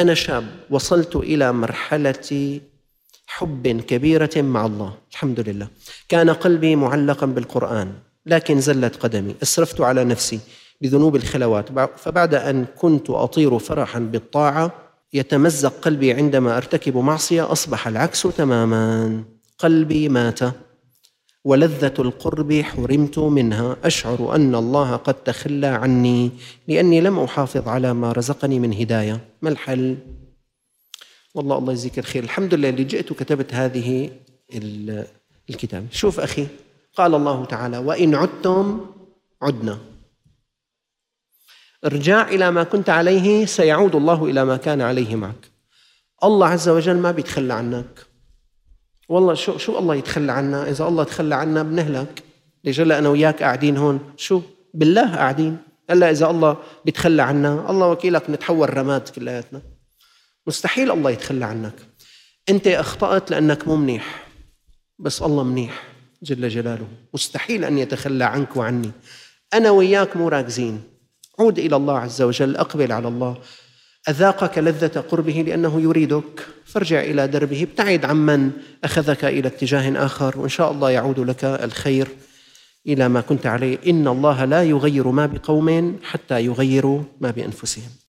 أنا شاب وصلت إلى مرحلة حب كبيرة مع الله الحمد لله. كان قلبي معلقا بالقرآن لكن زلت قدمي، أسرفت على نفسي بذنوب الخلوات، فبعد أن كنت أطير فرحا بالطاعة يتمزق قلبي عندما أرتكب معصية، أصبح العكس تماما. قلبي مات ولذة القرب حرمت منها، أشعر أن الله قد تخلى عني لأني لم أحافظ على ما رزقني من هداية. ما الحل؟ والله الله يجزيك الخير، الحمد لله اللي جئت وكتبت هذه الكتاب. شوف أخي، قال الله تعالى: وإن عدتم عدنا. ارجع إلى ما كنت عليه سيعود الله إلى ما كان عليه معك. الله عز وجل ما بيتخلى عنك. والله شو الله يتخلى عنا؟ إذا الله تخلى عنا بنهلك. لجل أنا وياك قاعدين هون، شو بالله قاعدين، إلا إذا الله بيتخلى عنا، الله وكيلك نتحول رماد كلياتنا. مستحيل الله يتخلى عنك. أنت أخطأت لأنك مو منيح، بس الله منيح جل جلاله، مستحيل أن يتخلى عنك وعني. أنا وياك مو راكزين، عود إلى الله عز وجل، أقبل على الله. أذاقك لذة قربه لأنه يريدك، فارجع إلى دربه، ابتعد عمن أخذك إلى اتجاه آخر، وإن شاء الله يعود لك الخير إلى ما كنت عليه. إن الله لا يغير ما بقوم حتى يغيروا ما بأنفسهم.